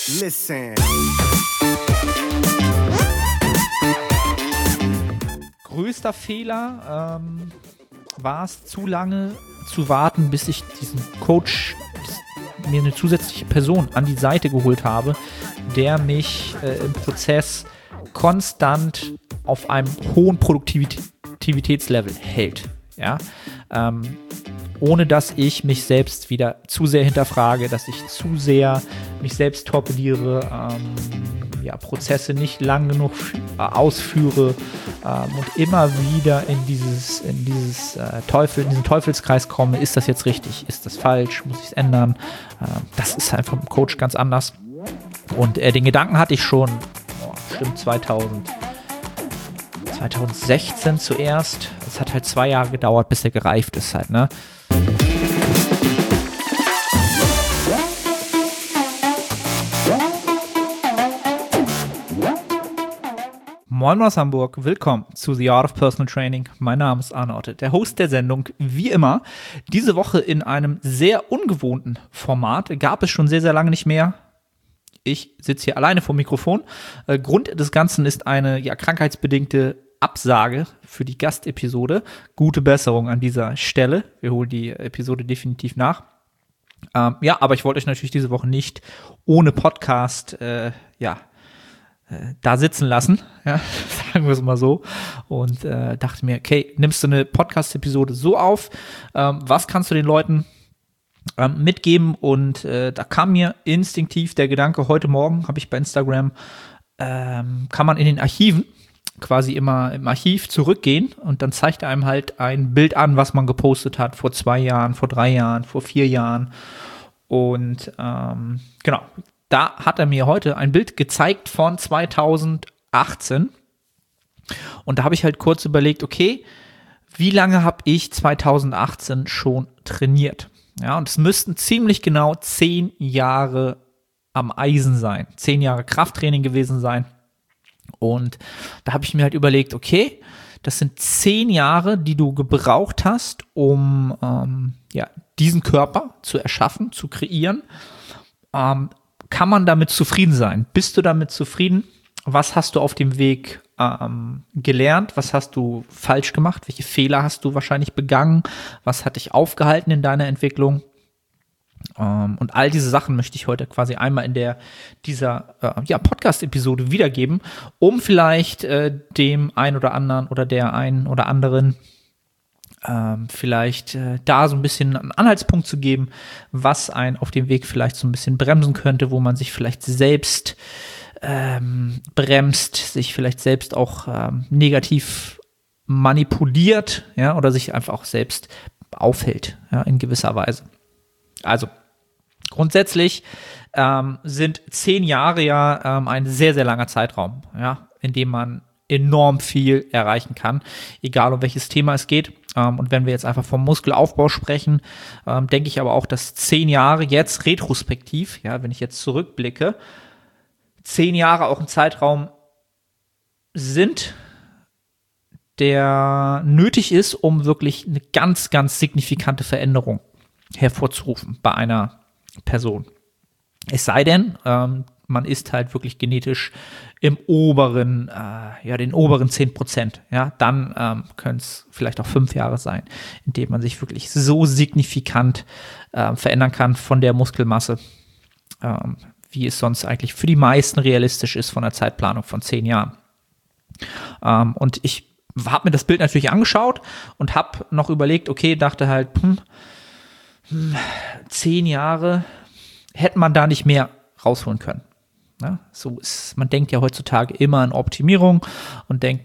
Listen. Größter Fehler war es, zu lange zu warten, bis ich diesen Coach, mir eine zusätzliche Person an die Seite geholt habe, der mich im Prozess konstant auf einem hohen Produktivitätslevel hält. Ja? Ohne dass ich mich selbst wieder zu sehr hinterfrage, dass ich zu sehr mich selbst torpediere, Prozesse nicht lang genug ausführe und immer wieder in diesen Teufelskreis komme. Ist das jetzt richtig? Ist das falsch? Muss ich es ändern? Das ist halt vom Coach ganz anders. Und den Gedanken hatte ich schon, bestimmt 2016 zuerst. Es hat halt 2 Jahre gedauert, bis er gereift ist halt, ne? Moin aus Hamburg, willkommen zu The Art of Personal Training. Mein Name ist Arne Otte, der Host der Sendung. Wie immer, diese Woche in einem sehr ungewohnten Format. Gab es schon sehr, sehr lange nicht mehr. Ich sitze hier alleine vor dem Mikrofon. Grund des Ganzen ist eine krankheitsbedingte Absage für die Gastepisode. Gute Besserung an dieser Stelle. Wir holen die Episode definitiv nach. Aber ich wollte euch natürlich diese Woche nicht ohne Podcast da sitzen lassen, sagen wir es mal so, und dachte mir, okay, nimmst du eine Podcast-Episode so auf, was kannst du den Leuten mitgeben? Und da kam mir instinktiv der Gedanke, heute Morgen habe ich bei Instagram, kann man in den Archiven quasi immer im Archiv zurückgehen und dann zeigt er einem halt ein Bild an, was man gepostet hat vor 2 Jahren, vor 3 Jahren, vor 4 Jahren, und genau. Da hat er mir heute ein Bild gezeigt von 2018 und da habe ich halt kurz überlegt, okay, wie lange habe ich 2018 schon trainiert? Ja, und es müssten ziemlich genau 10 Jahre am Eisen sein, 10 Jahre Krafttraining gewesen sein. Und da habe ich mir halt überlegt, okay, das sind 10 Jahre, die du gebraucht hast, um diesen Körper zu erschaffen, zu kreieren. Kann man damit zufrieden sein? Bist du damit zufrieden? Was hast du auf dem Weg gelernt? Was hast du falsch gemacht? Welche Fehler hast du wahrscheinlich begangen? Was hat dich aufgehalten in deiner Entwicklung? Und all diese Sachen möchte ich heute quasi einmal in dieser Podcast-Episode wiedergeben, um vielleicht dem einen oder anderen oder der einen oder anderen vielleicht da so ein bisschen einen Anhaltspunkt zu geben, was einen auf dem Weg vielleicht so ein bisschen bremsen könnte, wo man sich vielleicht selbst bremst, sich vielleicht selbst auch negativ manipuliert, oder sich einfach auch selbst aufhält, in gewisser Weise. Also grundsätzlich sind 10 Jahre ein sehr, sehr langer Zeitraum, in dem man enorm viel erreichen kann, egal um welches Thema es geht. Und wenn wir jetzt einfach vom Muskelaufbau sprechen, denke ich aber auch, dass 10 Jahre jetzt retrospektiv, wenn ich jetzt zurückblicke, 10 Jahre auch ein Zeitraum sind, der nötig ist, um wirklich eine ganz, ganz signifikante Veränderung hervorzurufen bei einer Person. Es sei denn, man ist halt wirklich genetisch im oberen, den oberen 10%. Dann können es vielleicht auch 5 Jahre sein, in denen man sich wirklich so signifikant verändern kann von der Muskelmasse, wie es sonst eigentlich für die meisten realistisch ist von der Zeitplanung von 10 Jahren. Und ich habe mir das Bild natürlich angeschaut und habe noch überlegt, okay, dachte halt, 10 Jahre, hätte man da nicht mehr rausholen können. Man denkt ja heutzutage immer an Optimierung und denkt,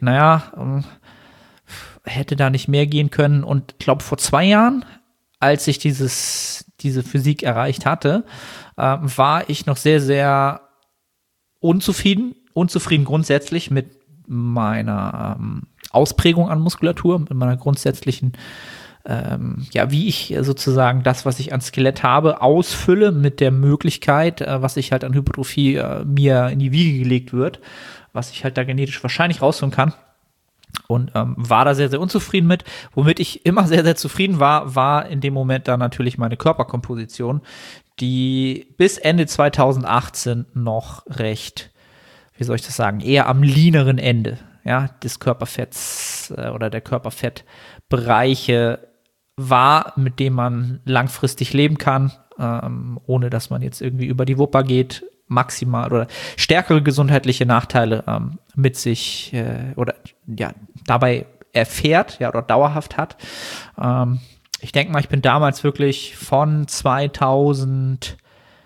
hätte da nicht mehr gehen können. Und ich glaube, vor 2 Jahren, als ich diese Physik erreicht hatte, war ich noch sehr, sehr unzufrieden grundsätzlich mit meiner Ausprägung an Muskulatur, mit meiner grundsätzlichen wie ich sozusagen das, was ich an Skelett habe, ausfülle mit der Möglichkeit, was ich halt an Hypertrophie mir in die Wiege gelegt wird, was ich halt da genetisch wahrscheinlich rausholen kann. Und war da sehr, sehr unzufrieden mit. Womit ich immer sehr, sehr zufrieden war in dem Moment dann natürlich meine Körperkomposition, die bis Ende 2018 noch recht, wie soll ich das sagen, eher am leaneren Ende, ja, des Körperfetts oder der Körperfettbereiche war, mit dem man langfristig leben kann, ohne dass man jetzt irgendwie über die Wupper geht, maximal oder stärkere gesundheitliche Nachteile mit sich oder ja dabei erfährt, ja, oder dauerhaft hat. Ich denke mal, ich bin damals wirklich von 2014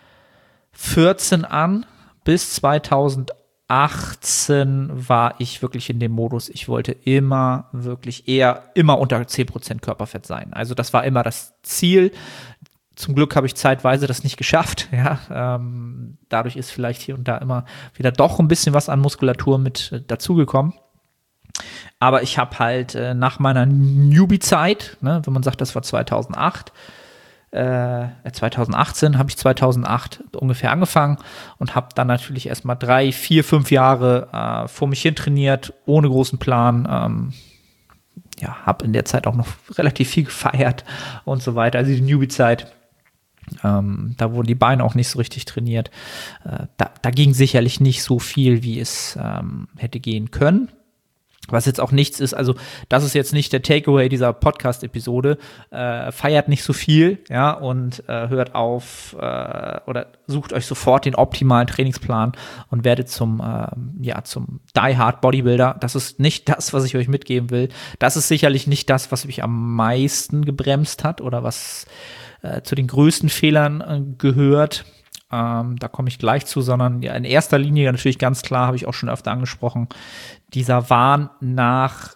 an bis 2018 war ich wirklich in dem Modus, ich wollte immer unter 10% Körperfett sein. Also das war immer das Ziel. Zum Glück habe ich zeitweise das nicht geschafft. Ja, dadurch ist vielleicht hier und da immer wieder doch ein bisschen was an Muskulatur mit dazugekommen. Aber ich habe halt nach meiner Newbie-Zeit, ne, wenn man sagt, das war 2018 habe ich 2008 ungefähr angefangen und habe dann natürlich erstmal 3, 4, 5 Jahre vor mich hin trainiert, ohne großen Plan. Habe in der Zeit auch noch relativ viel gefeiert und so weiter. Also die Newbie-Zeit. Da wurden die Beine auch nicht so richtig trainiert. Da ging sicherlich nicht so viel, wie es hätte gehen können. Was jetzt auch nichts ist, also das ist jetzt nicht der Takeaway dieser Podcast-Episode. Feiert nicht so viel, ja, und hört auf oder sucht euch sofort den optimalen Trainingsplan und werdet zum Die-Hard Bodybuilder. Das ist nicht das, was ich euch mitgeben will. Das ist sicherlich nicht das, was mich am meisten gebremst hat oder was zu den größten Fehlern gehört. Da komme ich gleich zu, sondern ja, in erster Linie natürlich ganz klar, habe ich auch schon öfter angesprochen, dieser Wahn nach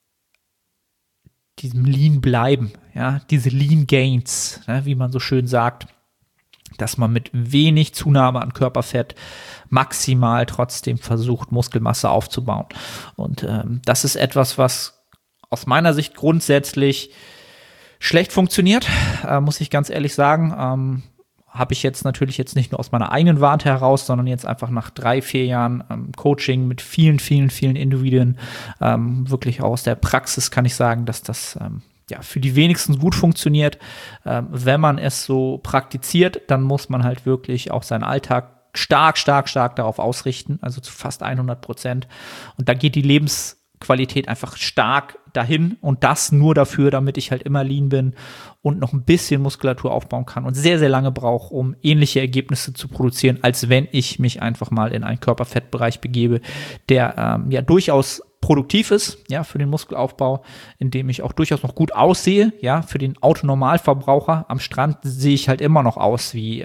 diesem Lean bleiben, ja, diese Lean Gains, ne, wie man so schön sagt, dass man mit wenig Zunahme an Körperfett maximal trotzdem versucht, Muskelmasse aufzubauen. Und das ist etwas, was aus meiner Sicht grundsätzlich schlecht funktioniert, muss ich ganz ehrlich sagen. Habe ich jetzt natürlich jetzt nicht nur aus meiner eigenen Warte heraus, sondern jetzt einfach nach 3, 4 Jahren Coaching mit vielen Individuen, wirklich aus der Praxis kann ich sagen, dass das für die wenigsten gut funktioniert. Wenn man es so praktiziert, dann muss man halt wirklich auch seinen Alltag stark darauf ausrichten, also zu fast 100%. Und da geht die Lebensqualität einfach stark dahin und das nur dafür, damit ich halt immer lean bin und noch ein bisschen Muskulatur aufbauen kann und sehr, sehr lange brauche, um ähnliche Ergebnisse zu produzieren, als wenn ich mich einfach mal in einen Körperfettbereich begebe, der durchaus produktiv ist, ja, für den Muskelaufbau, in dem ich auch durchaus noch gut aussehe, ja, für den Autonormalverbraucher am Strand sehe ich halt immer noch aus wie,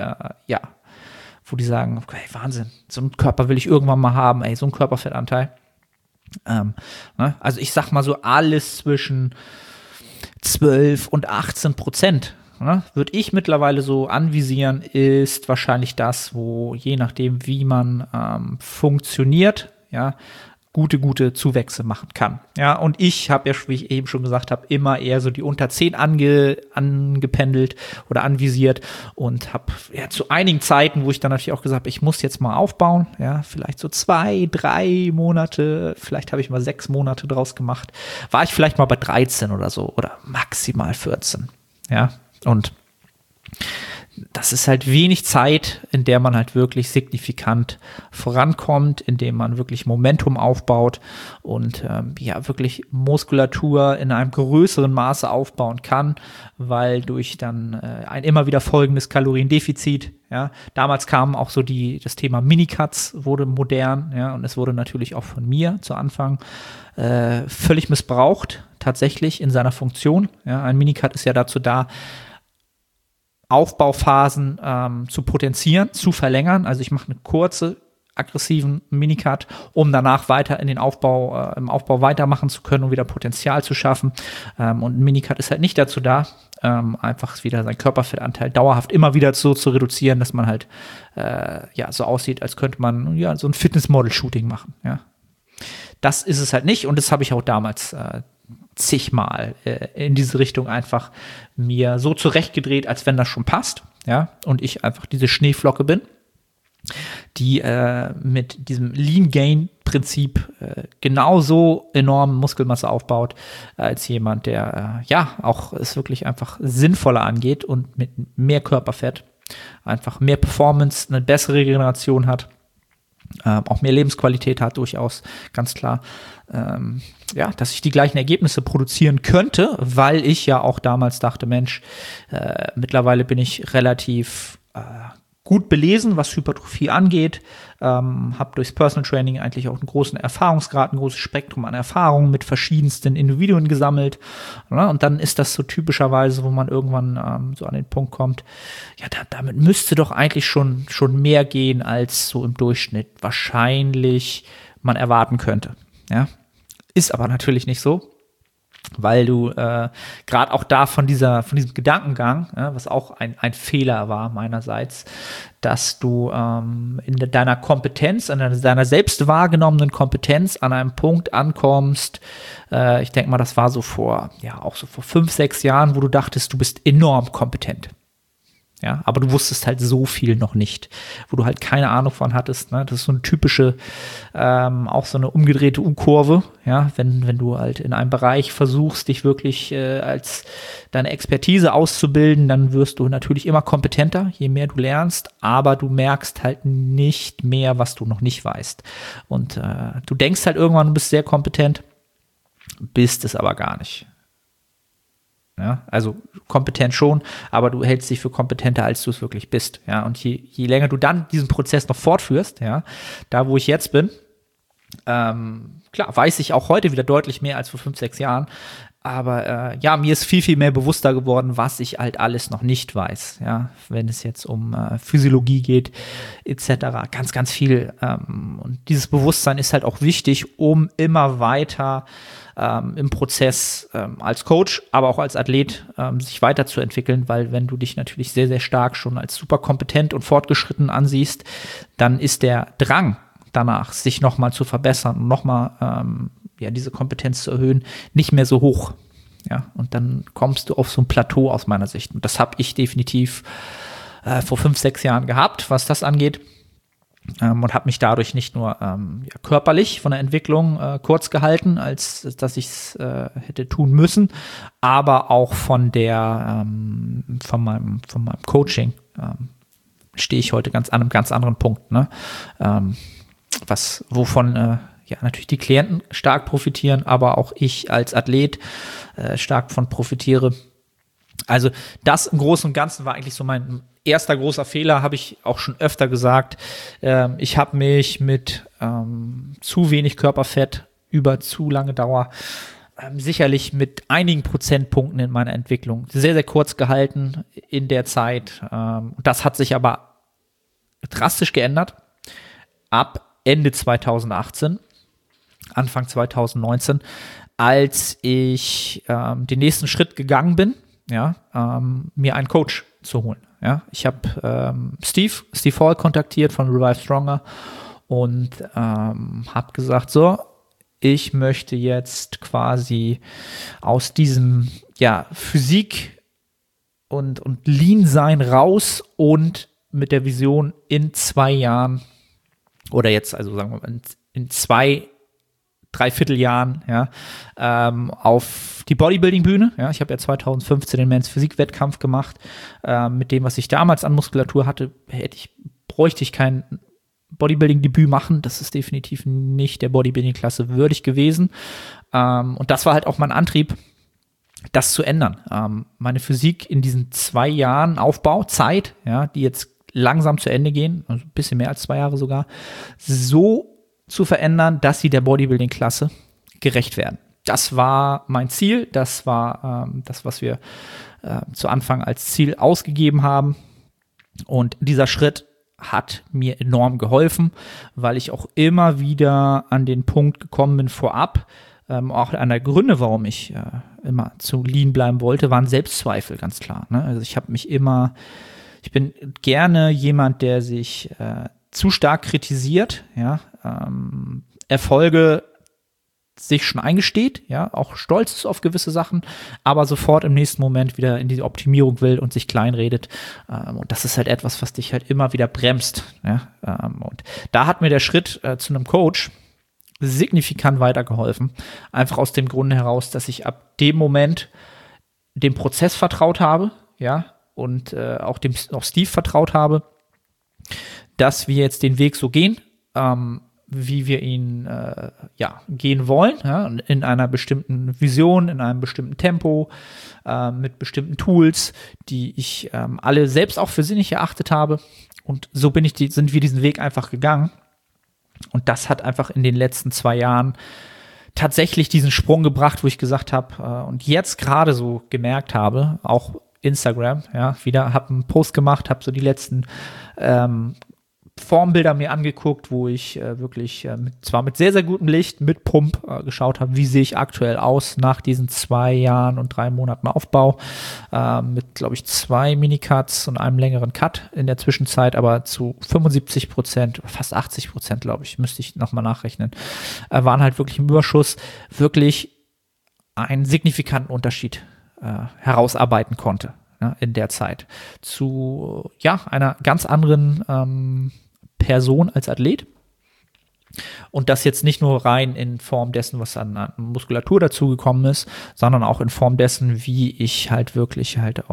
wo die sagen, okay, Wahnsinn, so einen Körper will ich irgendwann mal haben, so einen Körperfettanteil. Also ich sag mal so alles zwischen 12 und 18%, ne, würde ich mittlerweile so anvisieren, ist wahrscheinlich das, wo je nachdem, wie man funktioniert, ja, gute Zuwächse machen kann. Ja, und ich habe ja, wie ich eben schon gesagt habe, immer eher so die unter 10 angependelt oder anvisiert und habe zu einigen Zeiten, wo ich dann natürlich auch gesagt habe, ich muss jetzt mal aufbauen, ja, vielleicht so 2, 3 Monate, vielleicht habe ich mal 6 Monate draus gemacht, war ich vielleicht mal bei 13 oder so oder maximal 14, ja, und das ist halt wenig Zeit, in der man halt wirklich signifikant vorankommt, in dem man wirklich Momentum aufbaut und wirklich Muskulatur in einem größeren Maße aufbauen kann, weil durch dann ein immer wieder folgendes Kaloriendefizit, ja, damals kam auch so das Thema Minicuts wurde modern, ja, und es wurde natürlich auch von mir zu Anfang völlig missbraucht, tatsächlich in seiner Funktion. Ja, ein Minicut ist ja dazu da, Aufbauphasen zu potenzieren, zu verlängern. Also ich mache einen kurzen, aggressiven Minicut, um danach weiter im Aufbau weitermachen zu können und wieder Potenzial zu schaffen. Und ein Minicut ist halt nicht dazu da, einfach wieder seinen Körperfettanteil dauerhaft immer wieder so zu reduzieren, dass man halt so aussieht, als könnte man so ein Fitnessmodel-Shooting machen. Ja. Das ist es halt nicht und das habe ich auch damals zigmal in diese Richtung einfach mir so zurechtgedreht, als wenn das schon passt, ja, und ich einfach diese Schneeflocke bin, die mit diesem Lean-Gain-Prinzip genauso enorm Muskelmasse aufbaut, als jemand, der auch es wirklich einfach sinnvoller angeht und mit mehr Körperfett. einfach mehr Performance, eine bessere Regeneration hat, auch mehr Lebensqualität hat, durchaus, ganz klar. Dass ich die gleichen Ergebnisse produzieren könnte, weil ich ja auch damals dachte, Mensch, mittlerweile bin ich relativ gut belesen, was Hypertrophie angeht, habe durchs Personal Training eigentlich auch einen großen Erfahrungsgrad, ein großes Spektrum an Erfahrungen mit verschiedensten Individuen gesammelt. Ja, und dann ist das so typischerweise, wo man irgendwann so an den Punkt kommt, ja, damit müsste doch eigentlich schon mehr gehen, als so im Durchschnitt wahrscheinlich man erwarten könnte. Ja, ist aber natürlich nicht so, weil du gerade auch da von diesem Gedankengang, was auch ein Fehler war meinerseits, dass du in deiner Kompetenz, an deiner selbst wahrgenommenen Kompetenz an einem Punkt ankommst, ich denke mal, das war so vor 5, 6 Jahren, wo du dachtest, du bist enorm kompetent. Ja, aber du wusstest halt so viel noch nicht, wo du halt keine Ahnung von hattest. Ne? Das ist so eine typische, auch so eine umgedrehte U-Kurve. Ja, wenn du halt in einem Bereich versuchst, dich wirklich als deine Expertise auszubilden, dann wirst du natürlich immer kompetenter, je mehr du lernst, aber du merkst halt nicht mehr, was du noch nicht weißt. Und du denkst halt irgendwann, du bist sehr kompetent, bist es aber gar nicht. Ja, also kompetent schon, aber du hältst dich für kompetenter, als du es wirklich bist. Ja, und je länger du dann diesen Prozess noch fortführst, ja, da wo ich jetzt bin, klar, weiß ich auch heute wieder deutlich mehr als vor 5, 6 Jahren, aber mir ist viel, viel mehr bewusster geworden, was ich halt alles noch nicht weiß, ja, wenn es jetzt um Physiologie geht, etc., ganz, ganz viel. Und dieses Bewusstsein ist halt auch wichtig, um immer weiter im Prozess als Coach, aber auch als Athlet sich weiterzuentwickeln, weil wenn du dich natürlich sehr, sehr stark schon als super kompetent und fortgeschritten ansiehst, dann ist der Drang danach, sich nochmal zu verbessern und nochmal diese Kompetenz zu erhöhen, nicht mehr so hoch. Ja, und dann kommst du auf so ein Plateau aus meiner Sicht. Und das habe ich definitiv vor 5, 6 Jahren gehabt, was das angeht. Und habe mich dadurch nicht nur körperlich von der Entwicklung kurz gehalten, als dass ich es hätte tun müssen, aber auch von meinem Coaching stehe ich heute an einem ganz anderen Punkt, ne? Wovon natürlich die Klienten stark profitieren, aber auch ich als Athlet stark von profitiere. Also das im Großen und Ganzen war eigentlich so mein erster großer Fehler, habe ich auch schon öfter gesagt. Ich habe mich mit zu wenig Körperfett über zu lange Dauer sicherlich mit einigen Prozentpunkten in meiner Entwicklung sehr, sehr kurz gehalten in der Zeit. Das hat sich aber drastisch geändert ab Ende 2018, Anfang 2019, als ich den nächsten Schritt gegangen bin, mir einen Coach zu holen. Ja, ich habe Steve Hall kontaktiert von Revive Stronger und habe gesagt, so, ich möchte jetzt quasi aus diesem Physik und Lean-Sein raus und mit der Vision in 2 Jahren oder jetzt, also sagen wir mal, in 2, 3/4 Jahren, auf die Bodybuilding-Bühne. Ja, ich habe ja 2015 den Men's Physik-Wettkampf gemacht. Mit dem, was ich damals an Muskulatur hatte, bräuchte ich kein Bodybuilding-Debüt machen. Das ist definitiv nicht der Bodybuilding-Klasse würdig gewesen. Und das war halt auch mein Antrieb, das zu ändern. Meine Physik in diesen 2 Jahren Aufbauzeit, die jetzt langsam zu Ende gehen, also ein bisschen mehr als 2 Jahre sogar, so zu verändern, dass sie der Bodybuilding-Klasse gerecht werden. Das war mein Ziel, das war das, was wir zu Anfang als Ziel ausgegeben haben. Und dieser Schritt hat mir enorm geholfen, weil ich auch immer wieder an den Punkt gekommen bin vorab. Auch einer der Gründe, warum ich immer zu lean bleiben wollte, waren Selbstzweifel, ganz klar. Ne? Also ich bin gerne jemand, der sich zu stark kritisiert, Erfolge sich schon eingesteht, auch stolz ist auf gewisse Sachen, aber sofort im nächsten Moment wieder in die Optimierung will und sich kleinredet. Und das ist halt etwas, was dich halt immer wieder bremst. Und da hat mir der Schritt zu einem Coach signifikant weitergeholfen. Einfach aus dem Grunde heraus, dass ich ab dem Moment dem Prozess vertraut habe, und auch Steve vertraut habe, dass wir jetzt den Weg so gehen, wie wir ihn gehen wollen, ja, in einer bestimmten Vision, in einem bestimmten Tempo, mit bestimmten Tools, die ich alle selbst auch für sinnig erachtet habe. Und so sind wir diesen Weg einfach gegangen. Und das hat einfach in den letzten 2 Jahren tatsächlich diesen Sprung gebracht, wo ich gesagt habe und jetzt gerade so gemerkt habe, auch Instagram, ja, habe einen Post gemacht, habe so die letzten Formbilder mir angeguckt, wo ich wirklich zwar mit sehr, sehr gutem Licht, mit Pump geschaut habe, wie sehe ich aktuell aus nach diesen 2 Jahren und 3 Monaten Aufbau, mit, glaube ich, 2 Minicuts und einem längeren Cut in der Zwischenzeit, aber zu 75%, fast 80%, glaube ich, müsste ich nochmal nachrechnen, waren halt wirklich im Überschuss, wirklich einen signifikanten Unterschied herausarbeiten konnte, ja, in der Zeit zu einer ganz anderen Person als Athlet. Und das jetzt nicht nur rein in Form dessen, was an Muskulatur dazugekommen ist, sondern auch in Form dessen, wie ich halt wirklich halt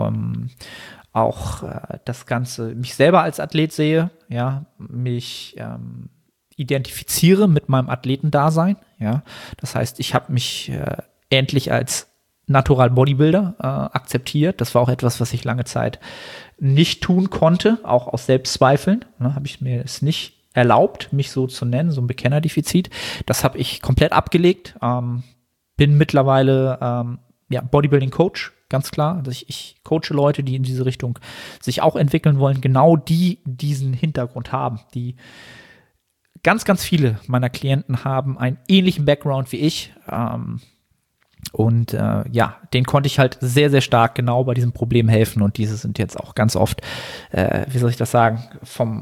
auch das Ganze, mich selber als Athlet sehe, ja, mich identifiziere mit meinem Athletendasein, ja. Das heißt, ich habe mich endlich als Natural Bodybuilder akzeptiert. Das war auch etwas, was ich lange Zeit nicht tun konnte, auch aus Selbstzweifeln. Habe ich mir es nicht erlaubt, mich so zu nennen, so ein Bekennerdefizit. Das habe ich komplett abgelegt. Bin mittlerweile Bodybuilding-Coach, ganz klar. Also ich coache Leute, die in diese Richtung sich auch entwickeln wollen, genau die diesen Hintergrund haben, die ganz, ganz viele meiner Klienten haben einen ähnlichen Background wie ich. Und den konnte ich halt sehr, sehr stark genau bei diesem Problem helfen. Und diese sind jetzt auch ganz oft, wie soll ich das sagen, vom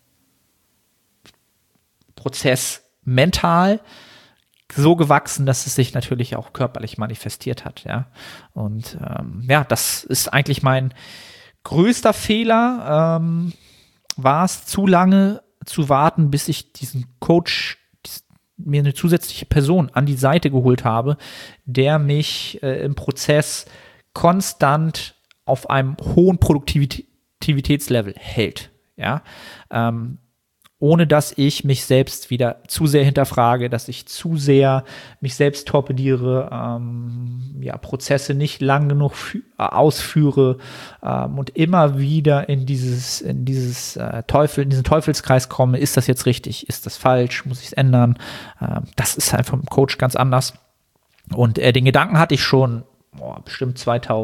Prozess mental so gewachsen, dass es sich natürlich auch körperlich manifestiert hat. Ja. Und das ist eigentlich mein größter Fehler, war es zu lange zu warten, bis ich diesen Coach mir eine zusätzliche Person an die Seite geholt habe, der mich im Prozess konstant auf einem hohen Produktivitätslevel hält, ja, ohne dass ich mich selbst wieder zu sehr hinterfrage, dass ich zu sehr mich selbst torpediere, Prozesse nicht lang genug ausführe und immer wieder in diesen Teufelskreis komme. Ist das jetzt richtig? Ist das falsch? Muss ich es ändern? Das ist halt vom Coach ganz anders. Und den Gedanken hatte ich schon bestimmt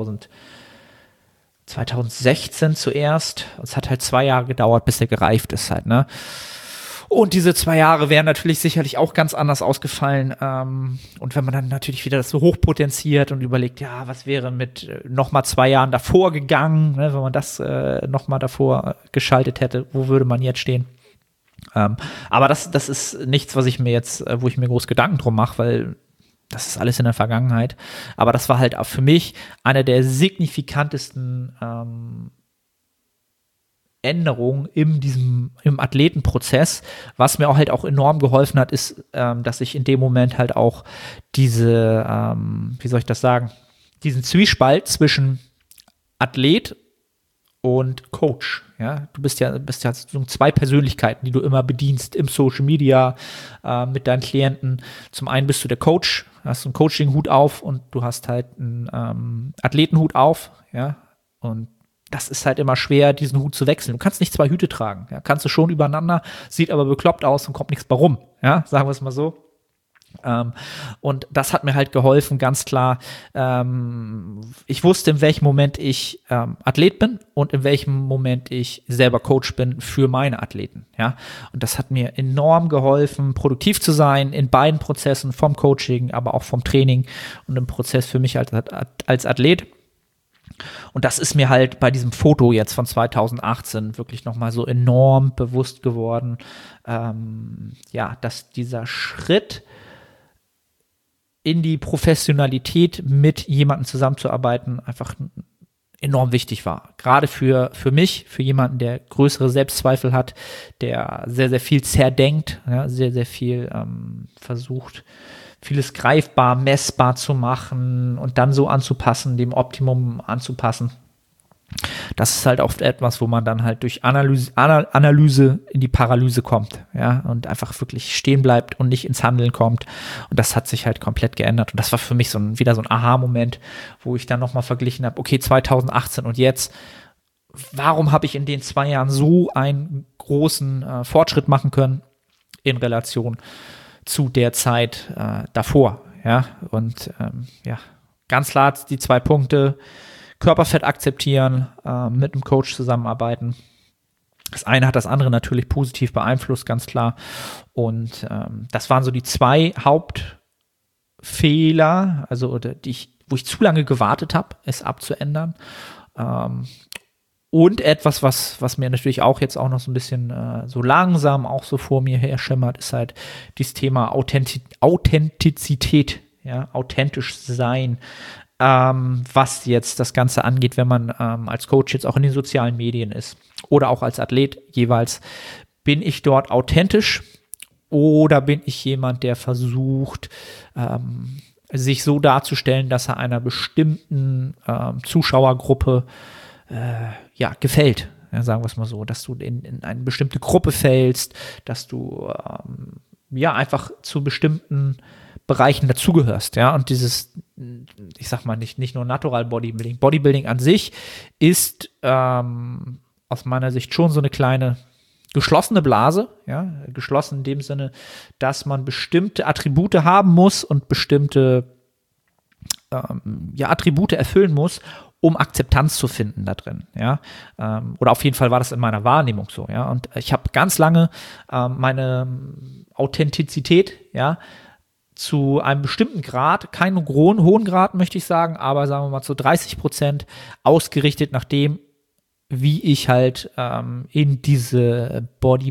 2016 zuerst. Es hat halt 2 Jahre gedauert, bis er gereift ist halt, ne? Und diese 2 Jahre wären natürlich sicherlich auch ganz anders ausgefallen. Und wenn man dann natürlich wieder das so hochpotenziert und überlegt, ja, was wäre mit nochmal 2 Jahren davor gegangen, ne, wenn man das nochmal davor geschaltet hätte, wo würde man jetzt stehen? Aber das ist nichts, was ich mir jetzt, wo ich mir groß Gedanken drum mache, weil das ist alles in der Vergangenheit. Aber das war halt auch für mich eine der signifikantesten Änderungen im Athletenprozess. Was mir auch halt auch enorm geholfen hat, ist, dass ich in dem Moment halt auch diesen Zwiespalt zwischen Athlet und Coach. Ja, du bist ja so 2 Persönlichkeiten, die du immer bedienst im Social Media mit deinen Klienten. Zum einen bist du der Coach, hast einen Coaching-Hut auf und du hast halt einen Athletenhut auf, ja, und das ist halt immer schwer, diesen Hut zu wechseln. Du kannst nicht 2 Hüte tragen, ja, kannst du schon übereinander, sieht aber bekloppt aus und kommt nichts bei rum, ja, sagen wir es mal so. Und das hat mir halt geholfen, ganz klar. Ich wusste, in welchem Moment ich Athlet bin und in welchem Moment ich selber Coach bin für meine Athleten. Ja, und das hat mir enorm geholfen, produktiv zu sein in beiden Prozessen, vom Coaching, aber auch vom Training und im Prozess für mich als Athlet. Und das ist mir halt bei diesem Foto jetzt von 2018 wirklich nochmal so enorm bewusst geworden, dass dieser Schritt in die Professionalität mit jemandem zusammenzuarbeiten einfach enorm wichtig war. Gerade für mich, für jemanden, der größere Selbstzweifel hat, der sehr, sehr viel zerdenkt, ja, sehr, sehr viel versucht, vieles greifbar, messbar zu machen und dann so anzupassen, dem Optimum anzupassen. Das ist halt oft etwas, wo man dann halt durch Analyse in die Paralyse kommt, ja, und einfach wirklich stehen bleibt und nicht ins Handeln kommt. Und das hat sich halt komplett geändert. Und das war für mich wieder so ein Aha-Moment, wo ich dann nochmal verglichen habe, okay, 2018 und jetzt, warum habe ich in den 2 Jahren so einen großen Fortschritt machen können in Relation zu der Zeit davor, ja, und ja, ganz klar die 2 Punkte: Körperfett akzeptieren, mit einem Coach zusammenarbeiten. Das eine hat das andere natürlich positiv beeinflusst, ganz klar. Und das waren so die 2 Hauptfehler, also wo ich zu lange gewartet habe, es abzuändern. Und etwas, was mir natürlich auch jetzt auch noch so ein bisschen so langsam auch so vor mir her schimmert, ist halt dieses Thema Authentizität, ja, authentisch sein. Was jetzt das Ganze angeht, wenn man als Coach jetzt auch in den sozialen Medien ist oder auch als Athlet jeweils. Bin ich dort authentisch oder bin ich jemand, der versucht, sich so darzustellen, dass er einer bestimmten Zuschauergruppe gefällt? Ja, sagen wir es mal so, dass du in eine bestimmte Gruppe fällst, dass du einfach zu bestimmten Bereichen dazugehörst, ja, und dieses, ich sag mal, nicht nur Natural Bodybuilding. Bodybuilding an sich ist aus meiner Sicht schon so eine kleine geschlossene Blase, ja, geschlossen in dem Sinne, dass man bestimmte Attribute haben muss und bestimmte Attribute erfüllen muss, um Akzeptanz zu finden da drin, ja, oder auf jeden Fall war das in meiner Wahrnehmung so, ja, und ich habe ganz lange meine Authentizität, ja, zu einem bestimmten Grad, keinen hohen Grad, möchte ich sagen, aber sagen wir mal zu 30% ausgerichtet nach dem, wie ich halt in diesen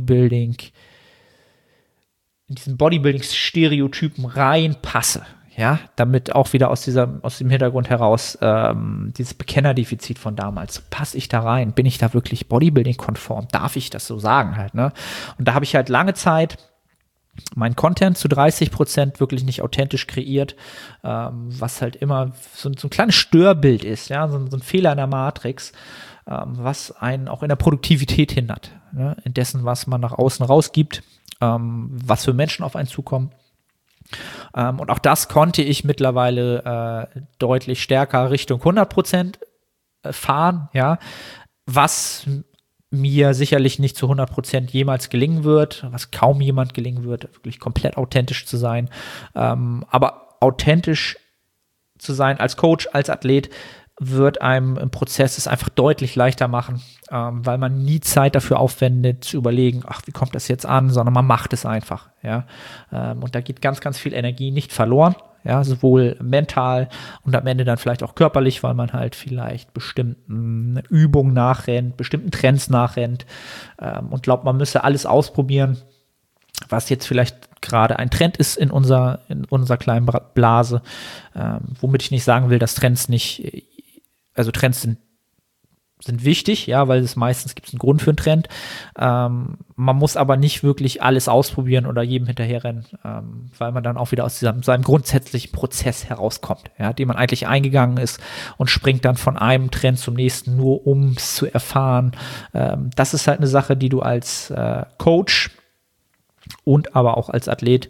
Bodybuilding-Stereotypen reinpasse, ja, damit auch wieder aus dem Hintergrund heraus dieses Bekennerdefizit von damals, passe ich da rein, bin ich da wirklich Bodybuilding-konform, darf ich das so sagen halt, ne? Und da habe ich halt lange Zeit mein Content zu 30% wirklich nicht authentisch kreiert, was halt immer so ein kleines Störbild ist, ja, so ein Fehler in der Matrix, was einen auch in der Produktivität hindert, ne, in dessen, was man nach außen rausgibt, was für Menschen auf einen zukommen. Und auch das konnte ich mittlerweile deutlich stärker Richtung 100% fahren, ja, was mir sicherlich nicht zu 100% jemals gelingen wird, was kaum jemand gelingen wird, wirklich komplett authentisch zu sein. Aber authentisch zu sein als Coach, als Athlet, wird einem im Prozess es einfach deutlich leichter machen, weil man nie Zeit dafür aufwendet, zu überlegen, ach, wie kommt das jetzt an, sondern man macht es einfach, ja. Und da geht ganz, ganz viel Energie nicht verloren, ja, sowohl mental und am Ende dann vielleicht auch körperlich, weil man halt vielleicht bestimmten Übungen nachrennt, bestimmten Trends nachrennt und glaubt, man müsse alles ausprobieren, was jetzt vielleicht gerade ein Trend ist in unserer kleinen Blase, womit ich nicht sagen will, dass Trends nicht, also Trends sind wichtig, ja, weil es meistens gibt es einen Grund für einen Trend. Man muss aber nicht wirklich alles ausprobieren oder jedem hinterherrennen, weil man dann auch wieder aus seinem grundsätzlichen Prozess herauskommt, ja, den man eigentlich eingegangen ist und springt dann von einem Trend zum nächsten, nur um es zu erfahren. Das ist halt eine Sache, die du als Coach und aber auch als Athlet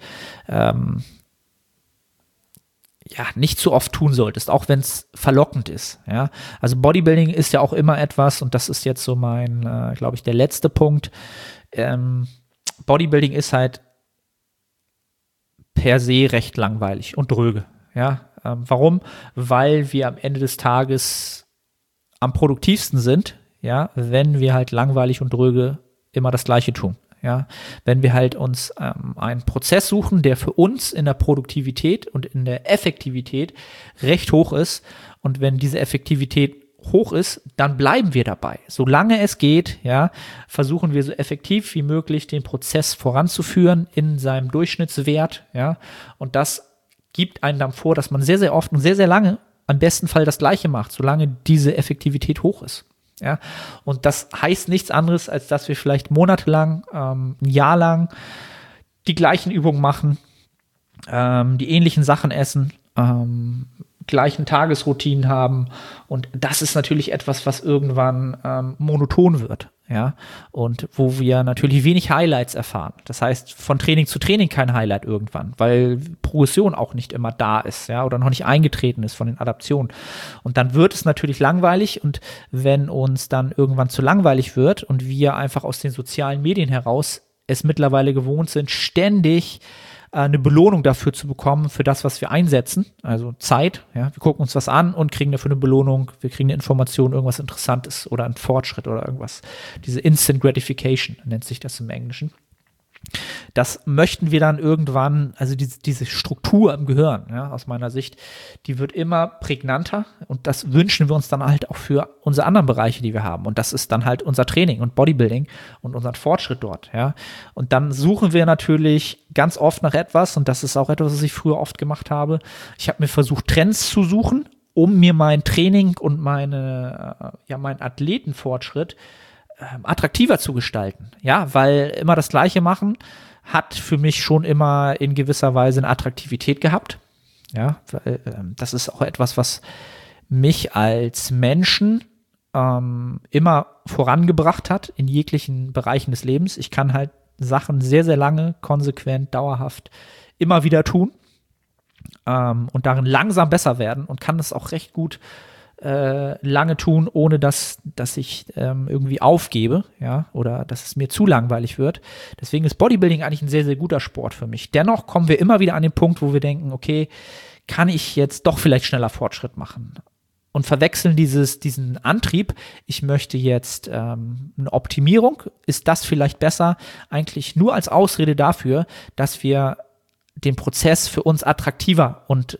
nicht zu oft tun solltest, auch wenn es verlockend ist, ja. Also Bodybuilding ist ja auch immer etwas, und das ist jetzt so mein, glaube ich, der letzte Punkt. Bodybuilding ist halt per se recht langweilig und dröge, ja. Warum? Weil wir am Ende des Tages am produktivsten sind, ja, wenn wir halt langweilig und dröge immer das Gleiche tun. Ja, wenn wir halt uns einen Prozess suchen, der für uns in der Produktivität und in der Effektivität recht hoch ist, und wenn diese Effektivität hoch ist, dann bleiben wir dabei. Solange es geht, ja, versuchen wir so effektiv wie möglich den Prozess voranzuführen in seinem Durchschnittswert, ja, und das gibt einen dann vor, dass man sehr, sehr oft und sehr, sehr lange am besten Fall das Gleiche macht, solange diese Effektivität hoch ist. Ja, und das heißt nichts anderes, als dass wir vielleicht monatelang, ein Jahr lang die gleichen Übungen machen, die ähnlichen Sachen essen, gleichen Tagesroutinen haben. Und das ist natürlich etwas, was irgendwann monoton wird. Ja, und wo wir natürlich wenig Highlights erfahren. Das heißt, von Training zu Training kein Highlight irgendwann, weil Progression auch nicht immer da ist, ja, oder noch nicht eingetreten ist von den Adaptionen. Und dann wird es natürlich langweilig, und wenn uns dann irgendwann zu langweilig wird und wir einfach aus den sozialen Medien heraus es mittlerweile gewohnt sind, ständig eine Belohnung dafür zu bekommen, für das, was wir einsetzen, also Zeit, ja, wir gucken uns was an und kriegen dafür eine Belohnung, wir kriegen eine Information, irgendwas Interessantes oder einen Fortschritt oder irgendwas. Diese Instant Gratification nennt sich das im Englischen. Das möchten wir dann irgendwann, also diese Struktur im Gehirn, ja, aus meiner Sicht, die wird immer prägnanter, und das wünschen wir uns dann halt auch für unsere anderen Bereiche, die wir haben, und das ist dann halt unser Training und Bodybuilding und unseren Fortschritt dort, ja, und dann suchen wir natürlich ganz oft nach etwas, und das ist auch etwas, was ich früher oft gemacht habe. Ich habe mir versucht, Trends zu suchen, um mir mein Training und meinen Athletenfortschritt attraktiver zu gestalten. Ja, weil immer das Gleiche machen hat für mich schon immer in gewisser Weise eine Attraktivität gehabt. Ja, weil das ist auch etwas, was mich als Menschen immer vorangebracht hat in jeglichen Bereichen des Lebens. Ich kann halt Sachen sehr, sehr lange, konsequent, dauerhaft immer wieder tun und darin langsam besser werden, und kann das auch recht gut lange tun, ohne dass ich irgendwie aufgebe, ja, oder dass es mir zu langweilig wird. Deswegen ist Bodybuilding eigentlich ein sehr, sehr guter Sport für mich. Dennoch kommen wir immer wieder an den Punkt, wo wir denken, okay, kann ich jetzt doch vielleicht schneller Fortschritt machen? Und verwechseln diesen Antrieb, ich möchte jetzt eine Optimierung, ist das vielleicht besser, eigentlich nur als Ausrede dafür, dass wir den Prozess für uns attraktiver und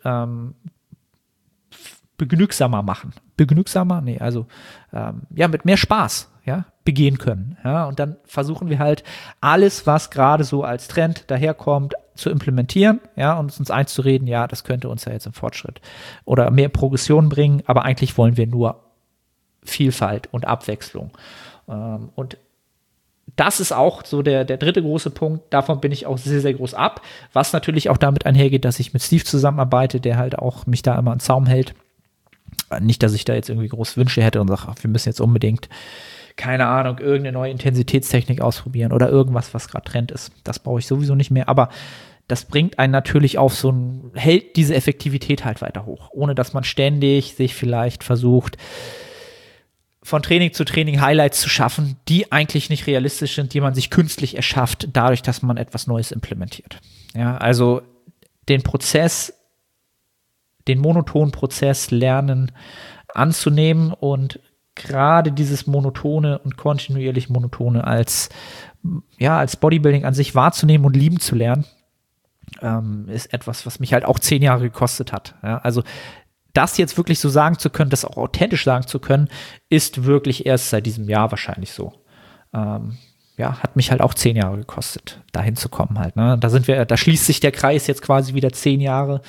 begnügsamer machen. Begnügsamer? Nee, also mit mehr Spaß, ja, begehen können. Ja, und dann versuchen wir halt alles, was gerade so als Trend daherkommt, zu implementieren, ja, und uns einzureden, ja, das könnte uns ja jetzt im Fortschritt oder mehr Progression bringen, aber eigentlich wollen wir nur Vielfalt und Abwechslung. Und das ist auch so der dritte große Punkt. Davon bin ich auch sehr, sehr groß ab, was natürlich auch damit einhergeht, dass ich mit Steve zusammenarbeite, der halt auch mich da immer an Zaum hält. Nicht, dass ich da jetzt irgendwie groß Wünsche hätte und sage, wir müssen jetzt unbedingt, keine Ahnung, irgendeine neue Intensitätstechnik ausprobieren oder irgendwas, was gerade Trend ist. Das brauche ich sowieso nicht mehr, aber das bringt einen natürlich auf hält diese Effektivität halt weiter hoch, ohne dass man ständig sich vielleicht versucht, von Training zu Training Highlights zu schaffen, die eigentlich nicht realistisch sind, die man sich künstlich erschafft, dadurch, dass man etwas Neues implementiert. Ja, also den monotonen Prozess lernen anzunehmen und gerade dieses monotone und kontinuierlich monotone als Bodybuilding an sich wahrzunehmen und lieben zu lernen, ist etwas, was mich halt auch 10 Jahre gekostet hat. Ja, also das jetzt wirklich so sagen zu können, das auch authentisch sagen zu können, ist wirklich erst seit diesem Jahr wahrscheinlich so. Hat mich halt auch 10 Jahre gekostet, dahin zu kommen halt. Ne? Da schließt sich der Kreis jetzt quasi wieder 10 Jahre.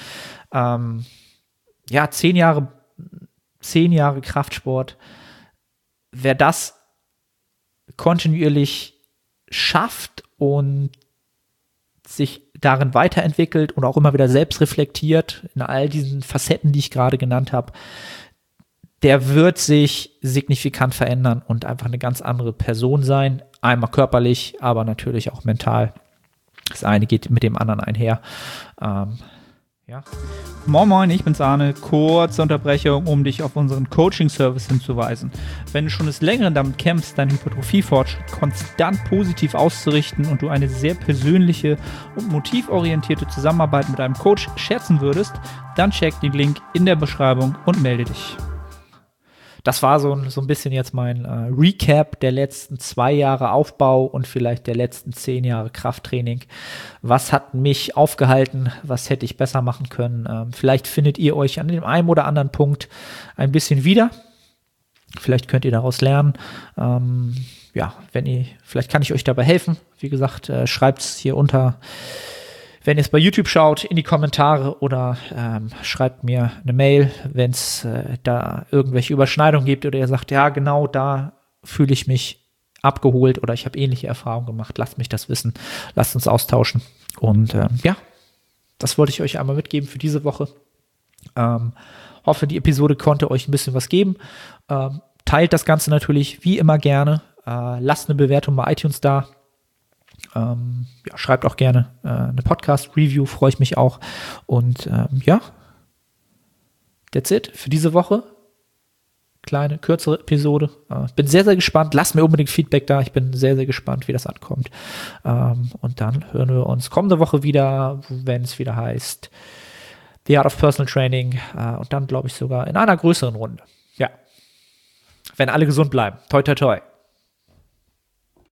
10 Jahre Kraftsport. Wer das kontinuierlich schafft und sich darin weiterentwickelt und auch immer wieder selbst reflektiert in all diesen Facetten, die ich gerade genannt habe, der wird sich signifikant verändern und einfach eine ganz andere Person sein. Einmal körperlich, aber natürlich auch mental. Das eine geht mit dem anderen einher. Moin Moin, ich bin's Arne. Kurze Unterbrechung, um dich auf unseren Coaching-Service hinzuweisen. Wenn du schon des Längeren damit kämpfst, deinen Hypertrophie-Fortschritt konstant positiv auszurichten und du eine sehr persönliche und motivorientierte Zusammenarbeit mit einem Coach schätzen würdest, dann check den Link in der Beschreibung und melde dich. Das war so ein bisschen jetzt mein Recap der letzten 2 Jahre Aufbau und vielleicht der letzten 10 Jahre Krafttraining. Was hat mich aufgehalten? Was hätte ich besser machen können? Vielleicht findet ihr euch an dem einen oder anderen Punkt ein bisschen wieder. Vielleicht könnt ihr daraus lernen. Vielleicht kann ich euch dabei helfen. Wie gesagt, schreibt es hier unter, wenn ihr es bei YouTube schaut, in die Kommentare oder schreibt mir eine Mail, wenn es da irgendwelche Überschneidungen gibt oder ihr sagt, ja, genau da fühle ich mich abgeholt oder ich habe ähnliche Erfahrungen gemacht. Lasst mich das wissen. Lasst uns austauschen. Und das wollte ich euch einmal mitgeben für diese Woche. Hoffe, die Episode konnte euch ein bisschen was geben. Teilt das Ganze natürlich wie immer gerne. Lasst eine Bewertung bei iTunes da. Schreibt auch gerne eine Podcast-Review, freue ich mich auch. Und that's it für diese Woche. Kleine, kürzere Episode. Bin sehr, sehr gespannt. Lasst mir unbedingt Feedback da. Ich bin sehr, sehr gespannt, wie das ankommt. Und dann hören wir uns kommende Woche wieder, wenn es wieder heißt The Art of Personal Training. Und dann, glaube ich, sogar in einer größeren Runde. Ja. Wenn alle gesund bleiben. Toi, toi, toi.